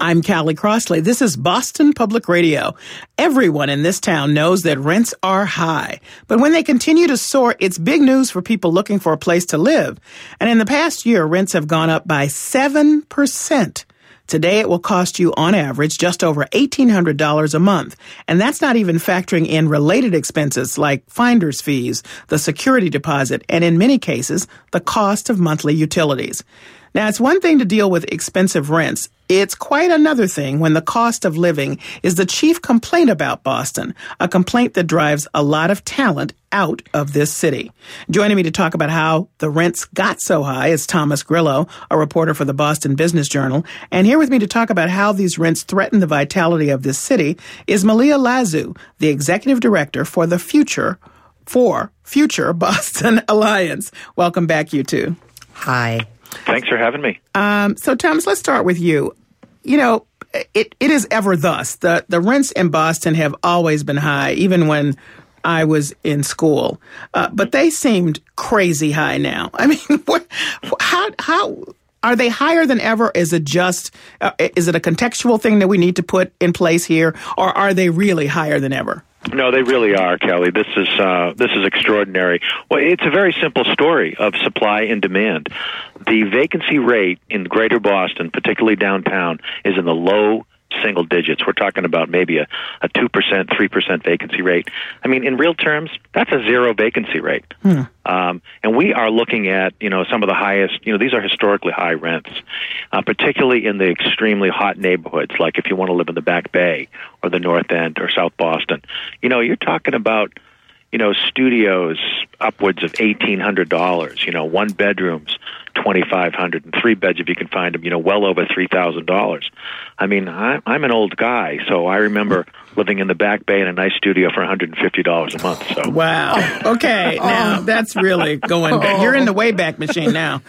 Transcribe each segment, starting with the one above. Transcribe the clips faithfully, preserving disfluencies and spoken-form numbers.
I'm Callie Crossley. This is Boston Public Radio. Everyone in this town knows that rents are high. But when they continue to soar, it's big news for people looking for a place to live. And in the past year, rents have gone up by seven percent. Today, it will cost you, on average, just over eighteen hundred dollars a month. And that's not even factoring in related expenses like finder's fees, the security deposit, and in many cases, the cost of monthly utilities. Now, it's one thing to deal with expensive rents. It's quite another thing when the cost of living is the chief complaint about Boston, a complaint that drives a lot of talent out of this city. Joining me to talk about how the rents got so high is Thomas Grillo, a reporter for the Boston Business Journal. And here with me to talk about how these rents threaten the vitality of this city is Malia Lazu, the executive director for the Future for Future Boston Alliance. Welcome back, you two. Hi. Thanks for having me. Um, so, Thomas, let's start with you. You know, it, it is ever thus. The, the rents in Boston have always been high, even when I was in school. Uh, but they seemed crazy high now. I mean, what, how how are they higher than ever? Is it just, uh, is it a contextual thing that we need to put in place here, or are they really higher than ever? No, they really are, Kelly. This is uh, this is extraordinary. Well, it's a very simple story of supply and demand. The vacancy rate in Greater Boston, particularly downtown, is in the low single digits. We're talking about maybe a, a two percent, three percent vacancy rate. I mean, in real terms, that's a zero vacancy rate. Hmm. Um, and we are looking at, you know, some of the highest, you know, these are historically high rents, uh, particularly in the extremely hot neighborhoods, like if you want to live in the Back Bay or the North End or South Boston. You know, you're talking about, you know, studios upwards of eighteen hundred dollars, you know, one bedrooms, twenty-five hundred dollars, and three beds, if you can find them, you know, well over three thousand dollars. I mean, I, I'm an old guy, so I remember living in the Back Bay in a nice studio for one hundred fifty dollars a month. So wow. Okay, now that's really going back. You're in the Wayback Machine now.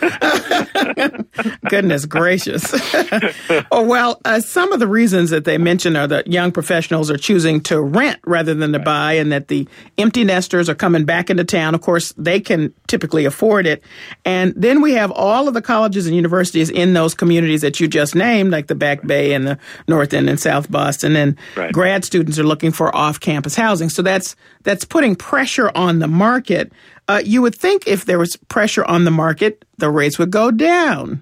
Goodness gracious. Oh, well, uh, some of the reasons that they mention are that young professionals are choosing to rent rather than to buy, and that the empty nesters are coming back into town. Of course, they can typically afford it. And then we have all of the colleges and universities in those communities that you just named, like the Back Bay and the North End and South Boston, and right. grad students are looking for off-campus housing. So that's that's putting pressure on the market. Uh, you would think if there was pressure on the market, the rates would go down.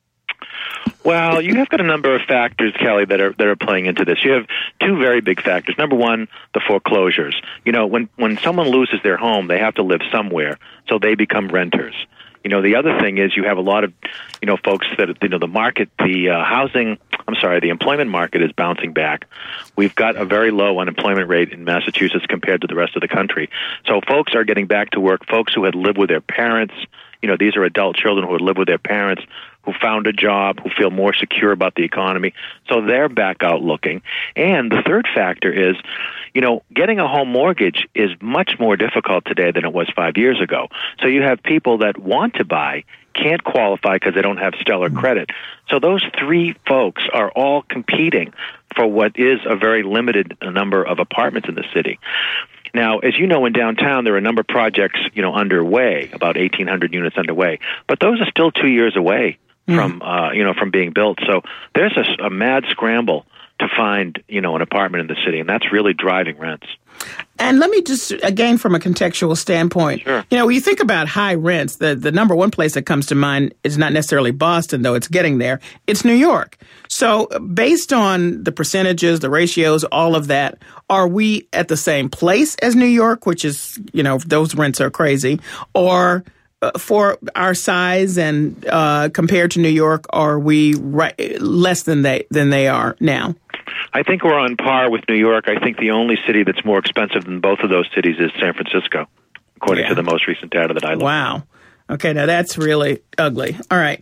Well, you have got a number of factors, Kelly, that are that are playing into this. You have two very big factors. Number one, the foreclosures. You know, when when someone loses their home, they have to live somewhere, so they become renters. You know, the other thing is you have a lot of, you know, folks that, you know, the market, the uh, housing, I'm sorry, the employment market is bouncing back. We've got a very low unemployment rate in Massachusetts compared to the rest of the country. So folks are getting back to work. Folks who had lived with their parents, you know, these are adult children who had lived with their parents, who found a job, who feel more secure about the economy. So they're back out looking. And the third factor is, you know, getting a home mortgage is much more difficult today than it was five years ago. So you have people that want to buy, can't qualify because they don't have stellar credit. So those three folks are all competing for what is a very limited number of apartments in the city. Now, as you know, in downtown, there are a number of projects, you know, underway, about eighteen hundred units underway. But those are still two years away mm. from, uh, you know, from being built. So there's a, a mad scramble to find, you know, an apartment in the city, and that's really driving rents. And let me just, again, from a contextual standpoint, sure. you know, when you think about high rents, the, the number one place that comes to mind is not necessarily Boston, though it's getting there. It's New York. So based on the percentages, the ratios, all of that, are we at the same place as New York, which is, you know, those rents are crazy, or uh, for our size and uh, compared to New York, are we right, less than they than they are now? I think we're on par with New York. I think the only city that's more expensive than both of those cities is San Francisco, according yeah. to the most recent data that I looked at. Wow. Okay, now that's really ugly. All right.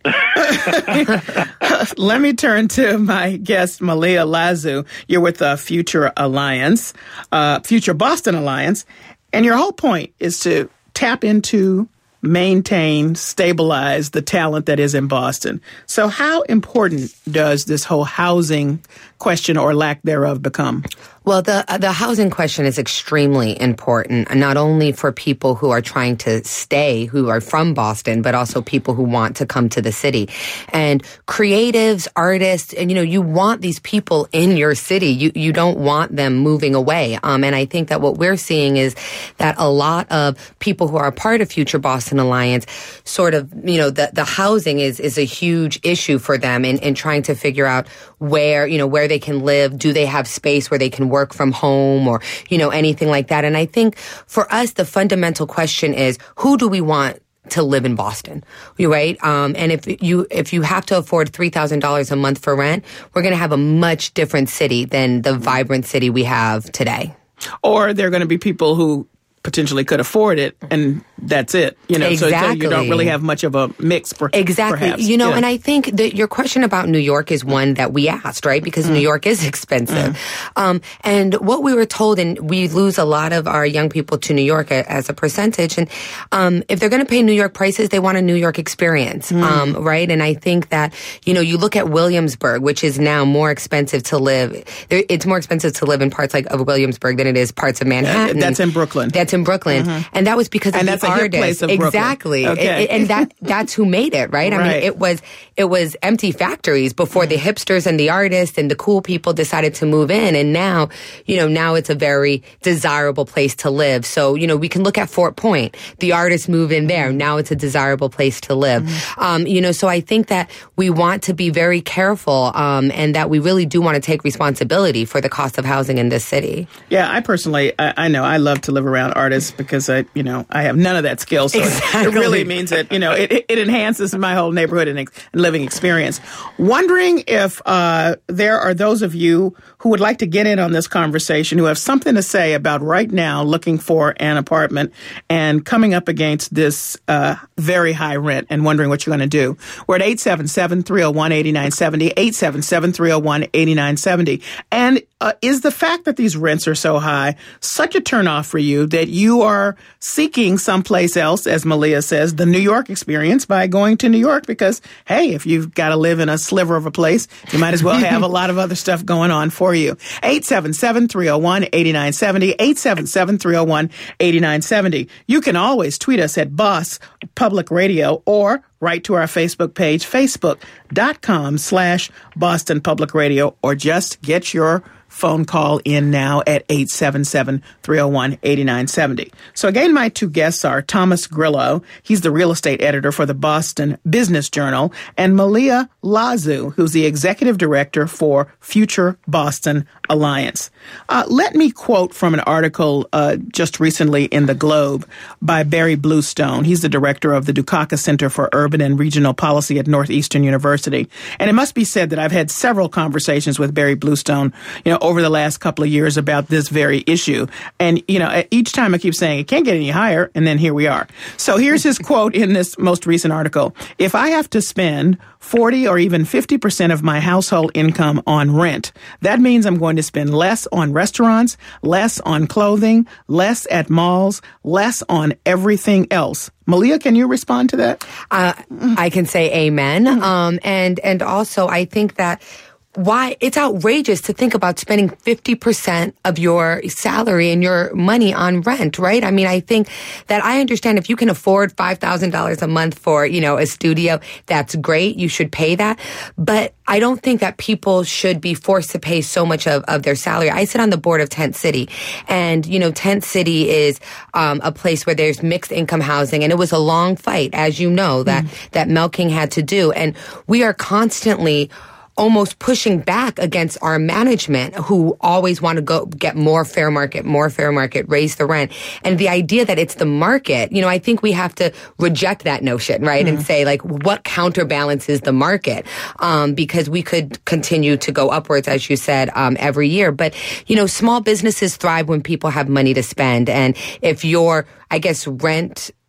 Let me turn to my guest, Malia Lazu. You're with the Future Alliance, uh, Future Boston Alliance, and your whole point is to tap into, maintain, stabilize the talent that is in Boston. So how important does this whole housing question or lack thereof become? Well, the the housing question is extremely important, not only for people who are trying to stay, who are from Boston, but also people who want to come to the city. And creatives, artists, and, you know, you want these people in your city. You you don't want them moving away. Um, and I think that what we're seeing is that a lot of people who are a part of Future Boston Alliance sort of, you know, the, the housing is, is a huge issue for them in, in trying to figure out where, you know, where they can live. Do they have space where they can work from home or, you know, anything like that? And I think for us, the fundamental question is, who do we want to live in Boston, right? Um, and if you if you have to afford three thousand dollars a month for rent, we're going to have a much different city than the vibrant city we have today. Or there are going to be people who potentially could afford it, and that's it. You know, exactly. so, so you don't really have much of a mix. Per, exactly. Perhaps. You know, yeah. and I think that your question about New York is one that we asked, right? Because mm. New York is expensive. Mm. Um, and what we were told, and we lose a lot of our young people to New York a, as a percentage. And um, if they're going to pay New York prices, they want a New York experience, mm. um, right? And I think that, you know, you look at Williamsburg, which is now more expensive to live. It's more expensive to live in parts like of Williamsburg than it is parts of Manhattan. That's in Brooklyn. That's in Brooklyn. Mm-hmm. And that was because of and the that's artists. A hip place of Brooklyn. Exactly. Okay. It, and that that's who made it, right? I right. mean, it was it was empty factories before the hipsters and the artists and the cool people decided to move in. And now, you know, now it's a very desirable place to live. So, you know, we can look at Fort Point. The artists move in there. Now it's a desirable place to live. Mm-hmm. Um, you know, so I think that we want to be very careful um, and that we really do want to take responsibility for the cost of housing in this city. Yeah, I personally, I, I know I love to live around artists because I, you know, I have none of that skill. So exactly. It really means that, you know, it, it enhances my whole neighborhood and, and living experience. Wondering if uh, there are those of you who would like to get in on this conversation, who have something to say about right now looking for an apartment and coming up against this uh, very high rent and wondering what you're going to do. We're at eight seven seven, three oh one, eight nine seven oh, eight seven seven, three oh one, eight nine seven oh. And uh, is the fact that these rents are so high such a turnoff for you that you are seeking someplace else, as Malia says, the New York experience by going to New York? Because, hey, if you've got to live in a sliver of a place, you might as well have a lot of other stuff going on for you. eight seven seven, three oh one, eight nine seven oh, eight seven seven, three oh one, eight nine seven oh. You can always tweet us at Boss Public Radio or write to our Facebook page, facebook.com slash Boston Public Radio, or just get your phone call in now at eight seven seven, three oh one, eight nine seven oh. So again, my two guests are Thomas Grillo. He's the real estate editor for the Boston Business Journal, and Malia Lazu, who's the executive director for Future Boston Alliance. Uh, let me quote from an article uh, just recently in the Globe by Barry Bluestone. He's the director of the Dukakis Center for Urban and Regional Policy at Northeastern University. And it must be said that I've had several conversations with Barry Bluestone, you know, over the last couple of years about this very issue. And, you know, each time I keep saying it can't get any higher, and then here we are. So here's his quote in this most recent article. If I have to spend forty or even fifty percent of my household income on rent, that means I'm going to spend less on restaurants, less on clothing, less at malls, less on everything else. Malia, can you respond to that? Uh, I can say amen. Um, and, and also I think that why it's outrageous to think about spending fifty percent of your salary and your money on rent, right? I mean, I think that I understand if you can afford five thousand dollars a month for, you know, a studio, that's great. You should pay that. But I don't think that people should be forced to pay so much of, of their salary. I sit on the board of Tent City, and, you know, Tent City is um, a place where there's mixed income housing, and it was a long fight, as you know, that, mm. that Mel King had to do. And we are constantly almost pushing back against our management who always want to go get more fair market, more fair market, raise the rent. And the idea that it's the market, you know, I think we have to reject that notion, right? Mm-hmm. And say, like, what counterbalances the market? Um, because we could continue to go upwards, as you said, um, every year. But, you know, small businesses thrive when people have money to spend. And if your, I guess, rent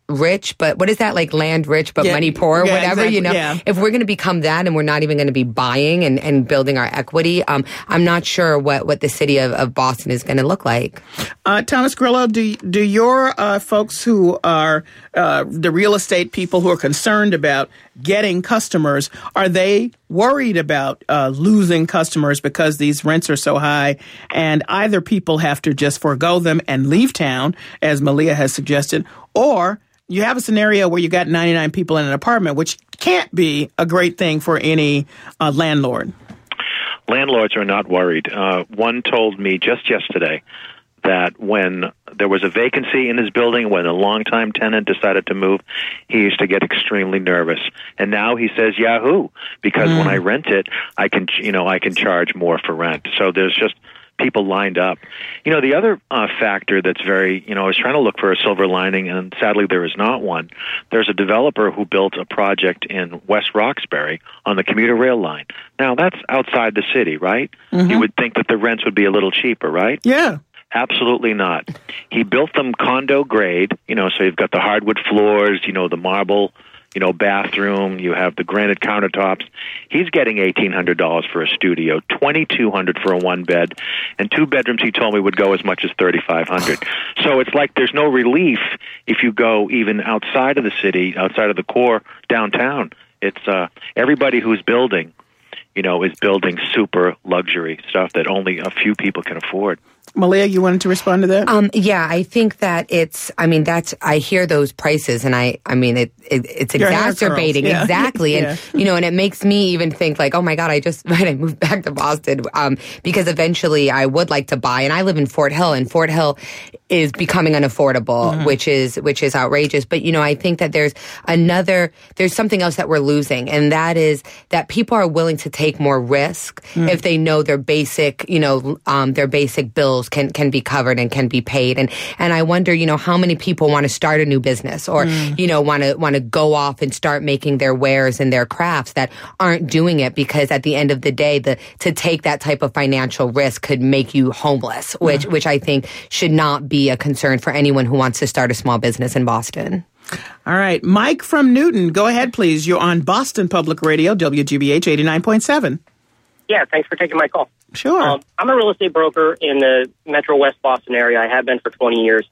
rich, but what is that, like land rich but yeah. money poor, yeah, whatever, exactly. you know? Yeah. If we're going to become that and we're not even going to be buying and, and building our equity, um, I'm not sure what, what the city of, of Boston is going to look like. Uh, Thomas Grillo, do, do your uh, folks who are uh, the real estate people who are concerned about getting customers, are they worried about uh, losing customers because these rents are so high and either people have to just forego them and leave town, as Malia has suggested, or you have a scenario where you got ninety-nine people in an apartment, which can't be a great thing for any uh, landlord. Landlords are not worried. Uh, one told me just yesterday that when there was a vacancy in his building, when a longtime tenant decided to move, he used to get extremely nervous. And now he says, Yahoo, because mm. when I rent it, I can, you know, I can charge more for rent. So there's just people lined up. You know, the other uh, factor that's very, you know, I was trying to look for a silver lining, and sadly there is not one. There's a developer who built a project in West Roxbury on the commuter rail line. Now, that's outside the city, right? Mm-hmm. You would think that the rents would be a little cheaper, right? Yeah. Absolutely not. He built them condo grade, you know, so you've got the hardwood floors, you know, the marble, you know, bathroom, you have the granite countertops. He's getting eighteen hundred dollars for a studio, twenty-two hundred dollars for a one bed, and two bedrooms he told me would go as much as thirty-five hundred dollars. So it's like there's no relief if you go even outside of the city, outside of the core downtown. It's uh, everybody who's building, you know, is building super luxury stuff that only a few people can afford. Malia, you wanted to respond to that? Um, yeah, I think that it's, I mean, that's, I hear those prices and I, I mean, it, it it's Your exacerbating. Yeah. Exactly. Yeah. And, you know, and it makes me even think like, oh my God, I just, right, I moved back to Boston, um, because eventually I would like to buy, and I live in Fort Hill, and Fort Hill is becoming unaffordable, mm-hmm. which is, which is outrageous. But, you know, I think that there's another, there's something else that we're losing, and that is that people are willing to take more risk mm. if they know their basic, you know, um, their basic bills can, can be covered and can be paid. And, and I wonder, you know, how many people want to start a new business or, mm. you know, want to, want to go off and start making their wares and their crafts that aren't doing it because at the end of the day, the, to take that type of financial risk could make you homeless, which, mm. which I think should not be a concern for anyone who wants to start a small business in Boston. All right. Mike from Newton, go ahead, please. You're on Boston Public Radio, W G B H eighty-nine point seven. Yeah, thanks for taking my call. Sure. Um, I'm a real estate broker in the Metro West Boston area. I have been for twenty years.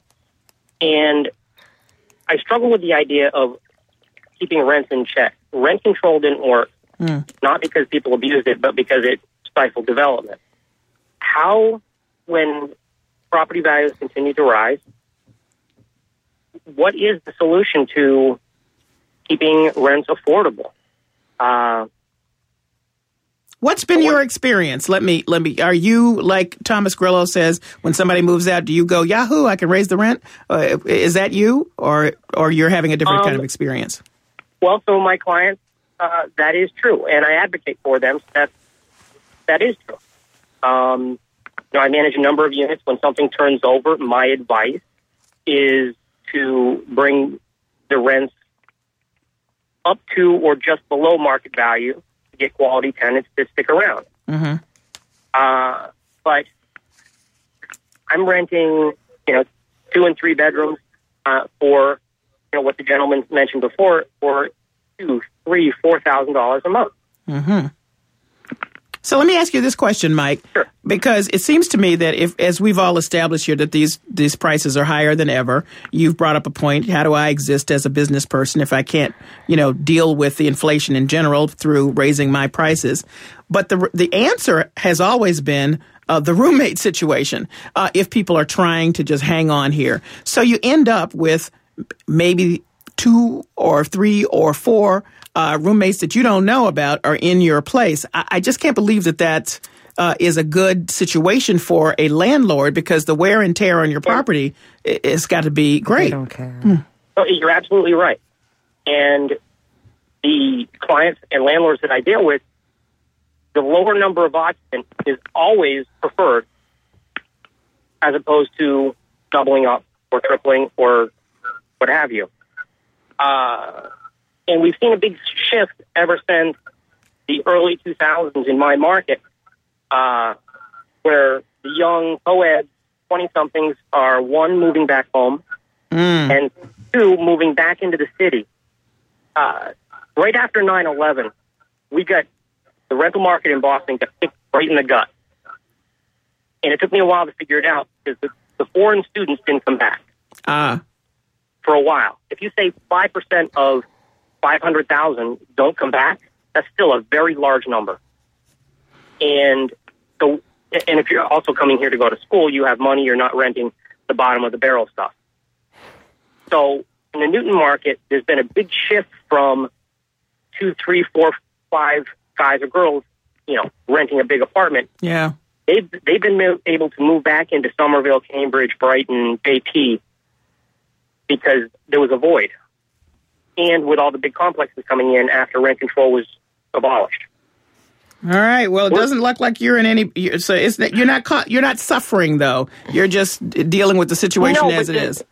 And I struggle with the idea of keeping rents in check. Rent control didn't work, mm. not because people abused it, but because it stifled development. How, when property values continue to rise, what is the solution to keeping rents affordable? Uh, What's been your experience? Let me, let me, are you, like Thomas Grillo says, when somebody moves out, do you go, Yahoo, I can raise the rent? Uh, is that you, or or you're having a different um, kind of experience? Well, so my clients, uh, that is true, and I advocate for them. So that, that is true. Um, you know, I manage a number of units. When something turns over, my advice is to bring the rents up to or just below market value to get quality tenants to stick around. Mm-hmm. Uh, but I'm renting, you know, two and three bedrooms uh, for, you know, what the gentleman mentioned before, for two, three, four thousand dollars a month. Mm-hmm. So let me ask you this question, Mike, sure. because it seems to me that if, as we've all established here, that these these prices are higher than ever. You've brought up a point. How do I exist as a business person if I can't, you know, deal with the inflation in general through raising my prices? But the the answer has always been uh, the roommate situation. Uh, if people are trying to just hang on here, so you end up with maybe two or three or four Uh, roommates that you don't know about are in your place. I, I just can't believe that that uh, is a good situation for a landlord, because the wear and tear on your property i- it's got to be great. They don't care. Hmm. Oh, you're absolutely right. And the clients and landlords that I deal with, the lower number of occupants is always preferred as opposed to doubling up or tripling or what have you. Uh, and we've seen a big shift ever since the early two thousands in my market, uh, where the young co-eds, twenty-somethings, are, one, moving back home, mm. and two, moving back into the city, uh, right after nine eleven, we got the rental market in Boston got kicked right in the gut. And it took me a while to figure it out because the, the foreign students didn't come back Ah. for a while. If you say five percent of five hundred thousand don't come back, that's still a very large number. And so, and if you're also coming here to go to school, you have money, you're not renting the bottom of the barrel stuff. So in the Newton market, there's been a big shift from two, three, four, five guys or girls, you know, renting a big apartment. Yeah. They've, they've been mo- able to move back into Somerville, Cambridge, Brighton, J P because there was a void. And with all the big complexes coming in after rent control was abolished. All right. Well, it doesn't look like you're in any. You're, so it's that you're not caught. You're not suffering though. You're just dealing with the situation No, as but it the- is.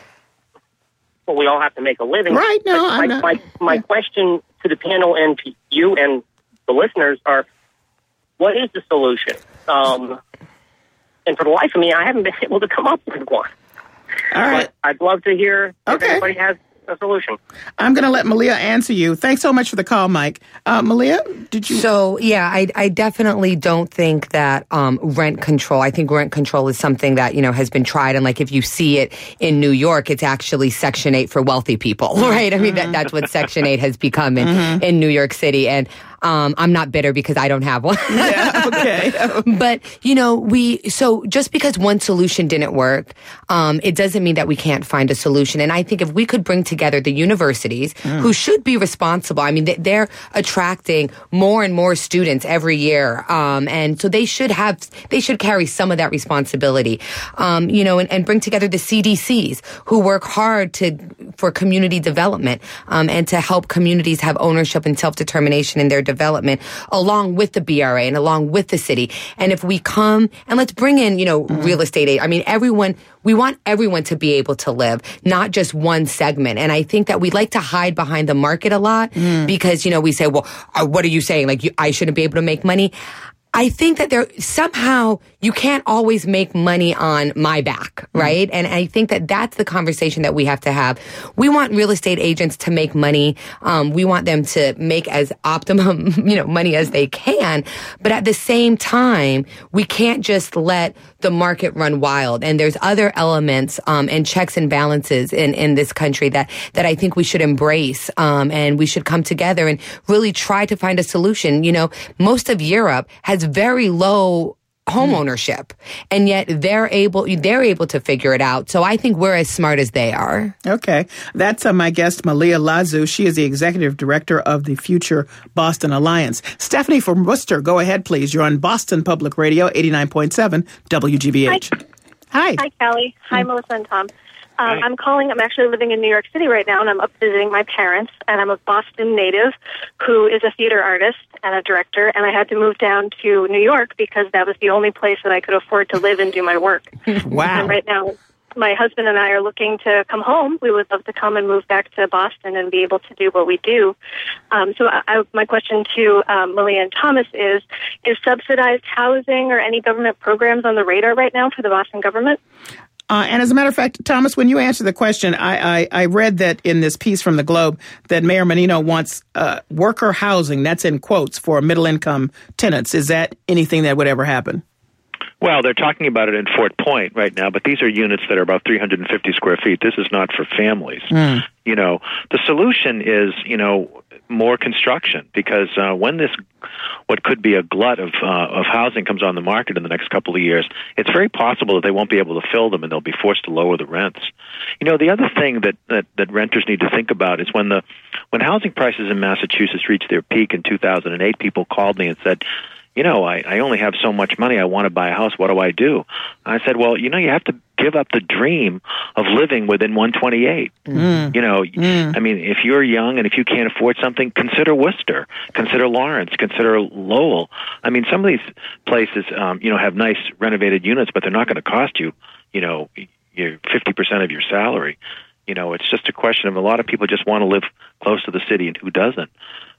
Well, we all have to make a living. Right. No, But I'm my, not. my, my question to the panel and to you and the listeners are, what is the solution? Um, and for the life of me, I haven't been able to come up with one. All right. But I'd love to hear if Okay. anybody has a solution. I'm going to let Malia answer you. Thanks so much for the call, Mike. Uh, Malia, did you? So, yeah, I, I definitely don't think that um, rent control, I think rent control is something that, you know, has been tried. And like if you see it in New York, it's actually Section eight for wealthy people, right? I mean, that, that's what Section eight has become in, mm-hmm. in New York City. And Um, I'm not bitter because I don't have one. Yeah, okay. But, you know, we, so just because one solution didn't work, um, it doesn't mean that we can't find a solution. And I think if we could bring together the universities mm. who should be responsible, I mean, they're attracting more and more students every year. Um, and so they should have, they should carry some of that responsibility, um, you know, and, and bring together the C D Cs who work hard to, for community development, um, and to help communities have ownership and self-determination in their development along with the B R A and along with the city. And if we come and let's bring in, you know, mm-hmm. real estate aid. I mean, everyone, we want everyone to be able to live, not just one segment. And I think that we like to hide behind the market a lot mm. because, you know, we say, well, uh, what are you saying? Like, you, I shouldn't be able to make money. I think that there somehow you can't always make money on my back, right? Mm-hmm. And I think that that's the conversation that we have to have. We want real estate agents to make money. Um, we want them to make as optimum, you know, money as they can. But at the same time, we can't just let the market run wild. And there's other elements um, and checks and balances in, in this country that, that I think we should embrace. Um, and we should come together and really try to find a solution. You know, most of Europe has very low home ownership, and yet they're able they're able to figure it out. So I think we're as smart as they are. Okay. That's uh, my guest, Malia Lazu. She is the executive director of the Future Boston Alliance. Stephanie from Worcester, go ahead, please. You're on Boston Public Radio, eighty-nine point seven W G B H. Hi. Hi. Hi, Callie. Hi, mm. Melissa and Tom. Um, I'm calling, I'm actually living in New York City right now, and I'm up visiting my parents, and I'm a Boston native who is a theater artist and a director, and I had to move down to New York because that was the only place that I could afford to live and do my work. Wow. And right now, my husband and I are looking to come home. We would love to come and move back to Boston and be able to do what we do. Um, so I, I, my question to um, Malia and Thomas is, is subsidized housing or any government programs on the radar right now for the Boston government? Uh, and as a matter of fact, Thomas, when you answer the question, I, I, I read that in this piece from the Globe that Mayor Menino wants uh, worker housing, that's in quotes, for middle-income tenants. Is that anything that would ever happen? Well, they're talking about it in Fort Point right now, but these are units that are about three hundred fifty square feet. This is not for families. Mm. You know, the solution is, you know, more construction, because uh, when this, what could be a glut of uh, of housing comes on the market in the next couple of years, it's very possible that they won't be able to fill them and they'll be forced to lower the rents. You know, the other thing that, that, that renters need to think about is when the when housing prices in Massachusetts reached their peak in two thousand eight, people called me and said, you know, I, I only have so much money. I want to buy a house. What do I do? I said, well, you know, you have to give up the dream of living within one twenty-eight. Mm. You know, mm. I mean, if you're young and if you can't afford something, consider Worcester, consider Lawrence, consider Lowell. I mean, some of these places, um, you know, have nice renovated units, but they're not going to cost you, you know, your fifty percent of your salary. You know, it's just a question of a lot of people just want to live close to the city, and who doesn't?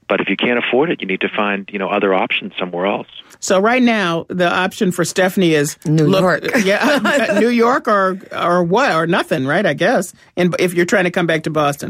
But if you can't afford it, you need to find, you know, other options somewhere else. So right now, the option for Stephanie is New look, York. yeah, New York or or what or nothing, right? I guess. And if you're trying to come back to Boston,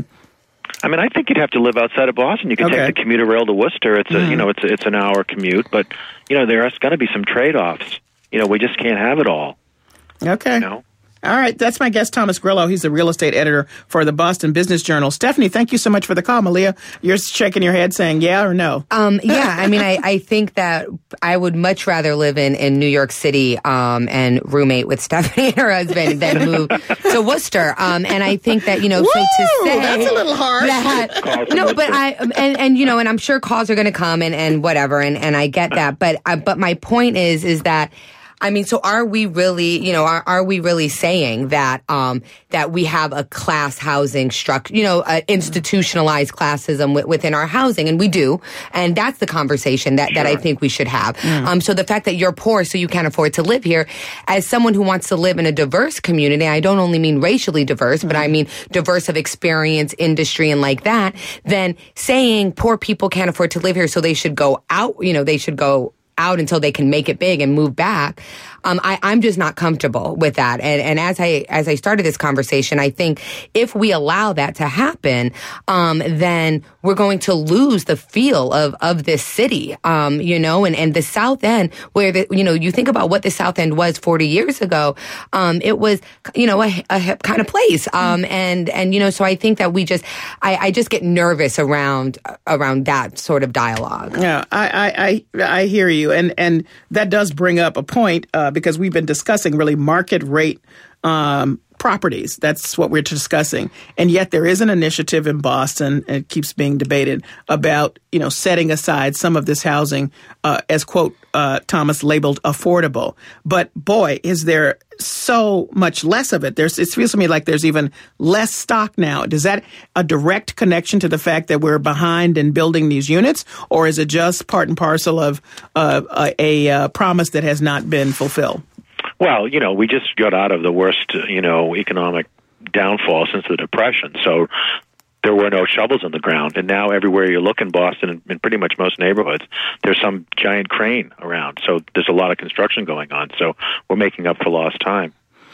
I mean, I think you'd have to live outside of Boston. You can Okay. take the commuter rail to Worcester. It's a, Mhm. you know, it's a, it's an hour commute, but you know, there's got to be some trade-offs. You know, we just can't have it all. okay. You know. All right, that's my guest, Thomas Grillo. He's the real estate editor for the Boston Business Journal. Stephanie, thank you so much for the call. Malia, you're shaking your head saying yeah or no. Um, yeah, I mean, I, I think that I would much rather live in, in New York City um, and roommate with Stephanie and her husband than move to Worcester. Um, and I think that, you know, Woo, so to say that's a little harsh. that, no, but I and, and you know, and I'm sure calls are going to come and, and whatever, and, and I get that. But uh, but my point is is that. I mean, so are we really, you know, are, are we really saying that, um, that we have a class housing structure, you know, uh, institutionalized classism w- within our housing? And we do. And that's the conversation that, that I think we should have. Mm. Um, so the fact that you're poor so you can't afford to live here, as someone who wants to live in a diverse community, I don't only mean racially diverse, mm. but I mean diverse of experience, industry, and like that, then saying poor people can't afford to live here so they should go out, you know, they should go out until they can make it big and move back. Um, I, I'm just not comfortable with that. And, and as I as I started this conversation, I think if we allow that to happen, um, then we're going to lose the feel of, of this city. Um, you know, and, and the South End, where the, you know, you think about what the South End was forty years ago. Um, it was, you know, a, a hip kind of place. Um, and and you know, so I think that we just, I, I just get nervous around around that sort of dialogue. Yeah, I I I, I hear you. And and that does bring up a point uh, because we've been discussing really market rate um, properties. That's what we're discussing. And yet there is an initiative in Boston, and it keeps being debated, about, you know, setting aside some of this housing uh, as, quote, uh, Thomas labeled affordable. But boy, is there so much less of it. There's, it feels to me like there's even less stock now. Is that a direct connection to the fact that we're behind in building these units, or is it just part and parcel of uh, a, a uh, promise that has not been fulfilled? Well, you know, we just got out of the worst, you know, economic downfall since the Depression. So there were no shovels in the ground. And now everywhere you look in Boston, and in pretty much most neighborhoods, there's some giant crane around. So there's a lot of construction going on. So we're making up for lost time.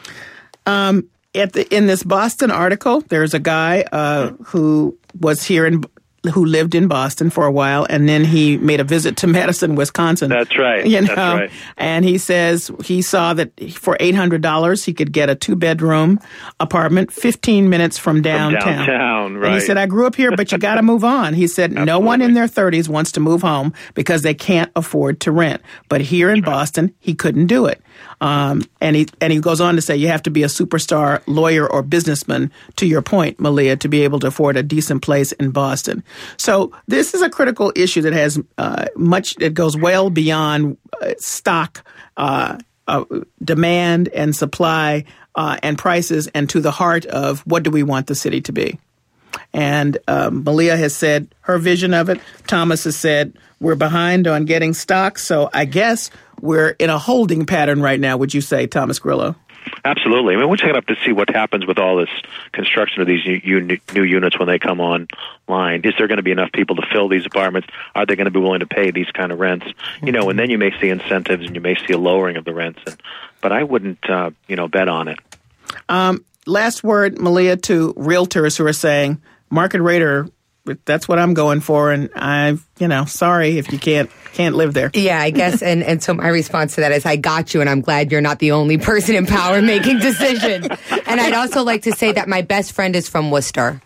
Um, at the, in this Boston article, there's a guy uh, who was here in who lived in Boston for a while, and then he made a visit to Madison, Wisconsin. That's right. You know, That's right. And he says he saw that for eight hundred dollars he could get a two-bedroom apartment fifteen minutes from downtown. From downtown, right. And he said, I grew up here, but you got to move on. He said, no one in their thirties wants to move home because they can't afford to rent. But here in Boston, he couldn't do it. Um, and he and he goes on to say you have to be a superstar lawyer or businessman, to your point, Malia, to be able to afford a decent place in Boston. So this is a critical issue that has uh, much, it goes well beyond uh, stock, uh, uh, demand and supply uh, and prices, and to the heart of what do we want the city to be. And um, Malia has said her vision of it. Thomas has said we're behind on getting stock. So I guess we're in a holding pattern right now, would you say, Thomas Grillo? Absolutely. I mean, we're just going to have to see what happens with all this construction of these new, new units when they come online. Is there going to be enough people to fill these apartments? Are they going to be willing to pay these kind of rents? You know, and then you may see incentives and you may see a lowering of the rents. And, but I wouldn't, uh, you know, bet on it. Um, last word, Malia, to realtors who are saying market rate, or that's what I'm going for, and I, you know, sorry if you can't can't live there. Yeah, I guess, and, and so my response to that is I got you, and I'm glad you're not the only person in power making decisions. And I'd also like to say that my best friend is from Worcester.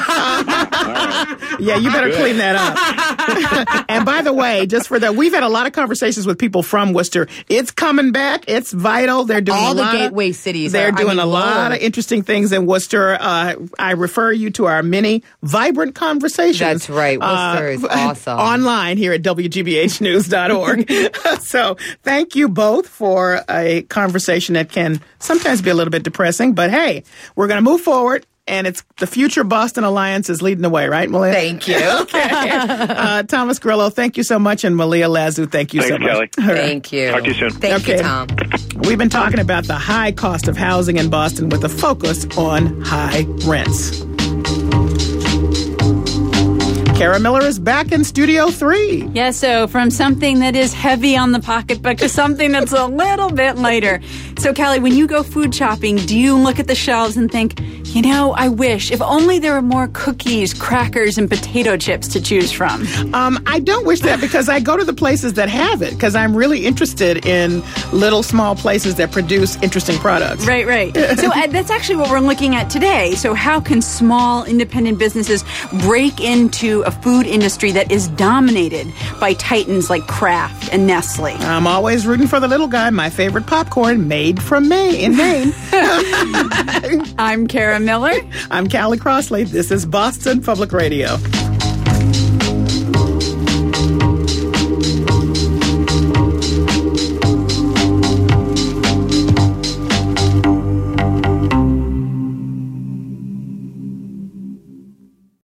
Yeah, you better clean that up. And by the way, just for that, we've had a lot of conversations with people from Worcester. It's coming back. It's vital. They're doing all a the lot gateway of, cities. They're are, doing I mean, a lot Lord. of interesting things in Worcester. Uh, I refer you to our many vibrant conversations. That's right. Worcester uh, is awesome. Online here at W G B H news dot org. So thank you both for a conversation that can sometimes be a little bit depressing, but hey, we're going to move forward. And it's the Future Boston Alliance is leading the way, right, Malia? Thank you. Okay. Uh, Thomas Grillo, thank you so much. And Malia Lazu, thank you Thanks, so much. Kelly. Thank you. Talk to you soon. Thank Okay. you, Tom. We've been talking about the high cost of housing in Boston with a focus on high rents. Kara Miller is back in Studio three. Yeah, so from something that is heavy on the pocketbook to something that's a little bit lighter. So, Callie, when you go food shopping, do you look at the shelves and think, you know, I wish, if only there were more cookies, crackers, and potato chips to choose from? Um, I don't wish that because I go to the places that have it because I'm really interested in little, small places that produce interesting products. Right, right. So uh, that's actually what we're looking at today. So how can small, independent businesses break into a food industry that is dominated by titans like Kraft and Nestle? I'm always rooting for the little guy, my favorite popcorn, made from Maine, in Maine. I'm Kara Miller. I'm Callie Crossley. This is Boston Public Radio.